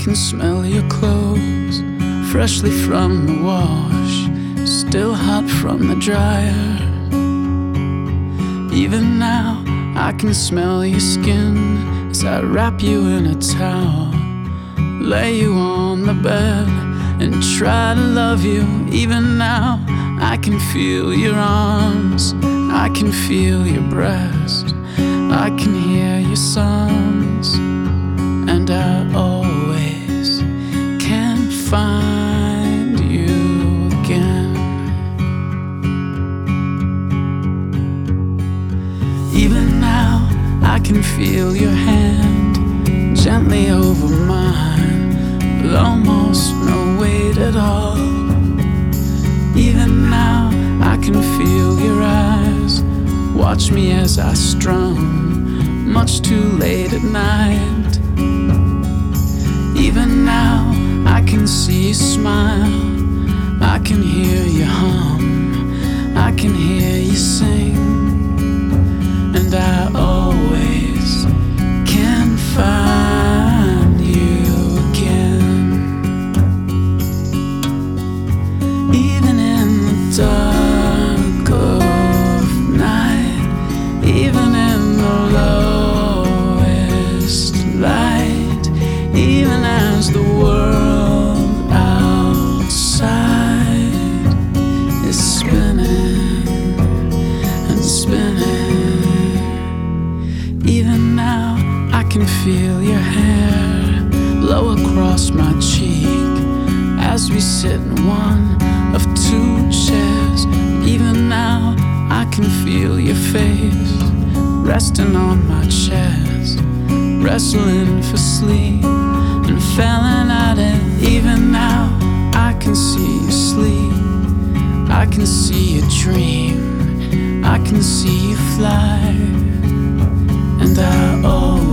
can smell your clothes, freshly from the wash, still hot from the dryer. Even now, I can smell your skin as I wrap you in a towel, lay you on the bed and try to love you. Even now, I can feel your arms, I can feel your breast, I can hear your songs, and I always can find you again. Even now, I can feel your hand gently over mine, with almost no weight at all. Even now, I can feel your eyes watch me as I strum, much too late at night. Even now, I can see you smile, I can hear you hum, I can hear you sing, and I always can find you again. Even in the dark of night, even in the lowest light, even as the world outside is spinning and spinning. Even now, I can feel your hair blow across my cheek as we sit in one of two chairs. Even now, I can feel your face resting on my chest, wrestling for sleep and failing at it. Even now, I can see you sleep, I can see you dream, I can see you fly, and I always